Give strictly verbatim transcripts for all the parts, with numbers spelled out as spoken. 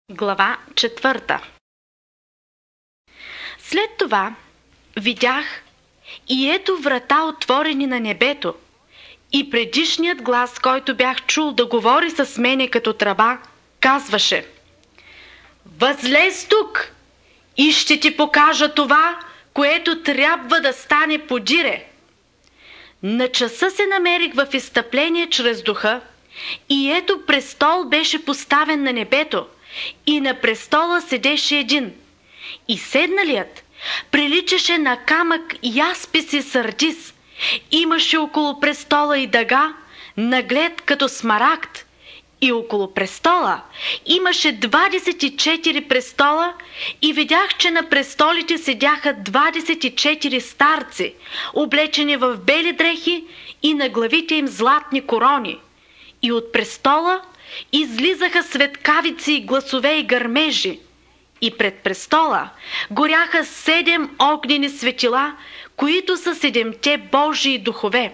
Глава четвърта. След това видях и ето врата отворени на небето, и предишният глас, който бях чул да говори с мене като тръба, казваше: „Възлез тук и ще ти покажа това, което трябва да стане подире.“ На часа се намерих в изстъпление чрез духа, и ето престол беше поставен на небето, и на престола седеше един. И седналият приличаше на камък яспис и сардис. Имаше около престола и дъга, наглед като смарагд. И около престола имаше двадесет и четири престола, и видях, че на престолите седяха двадесет и четири старци, облечени в бели дрехи, и на главите им златни корони. И от престола излизаха светкавици и гласове и гърмежи. И пред престола горяха седем огнени светила, които са седемте Божии духове.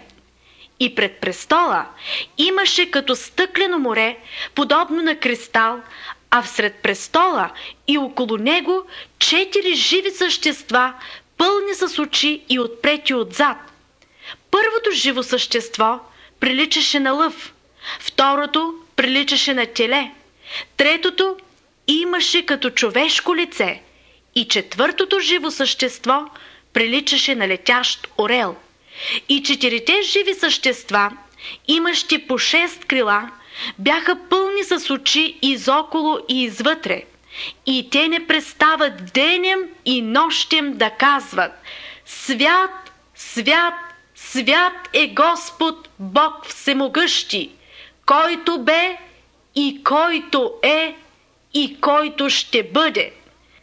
И пред престола имаше като стъклено море, подобно на кристал, а всред престола и около него четири живи същества, пълни с очи и отпред и отзад. Първото живо същество приличаше на лъв, второто приличаше на теле, третото имаше като човешко лице и четвъртото живо същество приличаше на летящ орел. И четирите живи същества, имащи по шест крила, бяха пълни с очи изоколо и извътре. И те не престават денем и нощем да казват: „Свят, свят, свят е Господ Бог Всемогъщи, който бе и който е и който ще бъде.“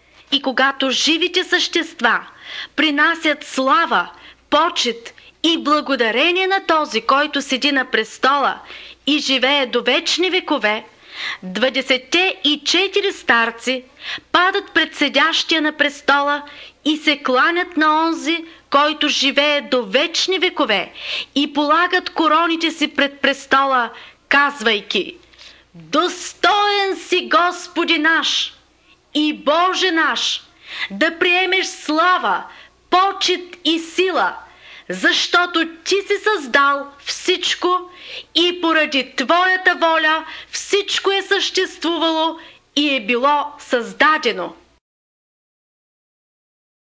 И когато живите същества принасят слава, почет и благодарение на този, който седи на престола и живее до вечни векове, двадесетте и четири старци падат пред седящия на престола и се кланят на онзи, който живее до вечни векове, и полагат короните си пред престола, казвайки: „Достоен си, Господи наш и Боже наш, да приемеш слава, почет и сила, защото Ти си създал всичко и поради Твоята воля всичко е съществувало и е било създадено.“